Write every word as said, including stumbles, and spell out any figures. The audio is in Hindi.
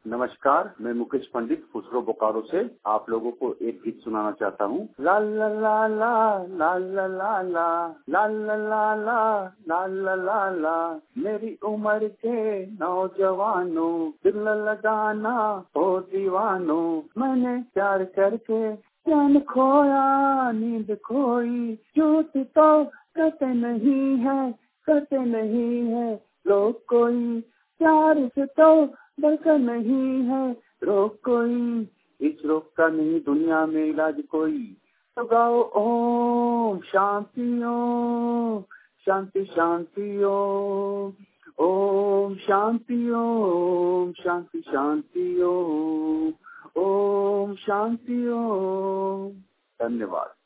नमस्कार, मैं मुकेश पंडित फुसरो बोकारो से आप लोगों को एक गीत सुनाना चाहता हूँ। ला ला ला ला ला ला ला ला ला ला ला ला ला ला ला ला मेरी उम्र के नौजवानों दिल लगाना हो दीवानों, मैंने प्यार करके जान खोया नींद खोई, झूठ तो कहते नहीं है कहते नहीं है लोग कोई, प्यार से तो डरता नहीं है रोग कोई, इस रोग का नहीं दुनिया में इलाज कोई, तो गाओ ओम शांति ओम शांति शांति ओम ओम शांति ओम शांति शांति ओम ओम शांति ओम। धन्यवाद।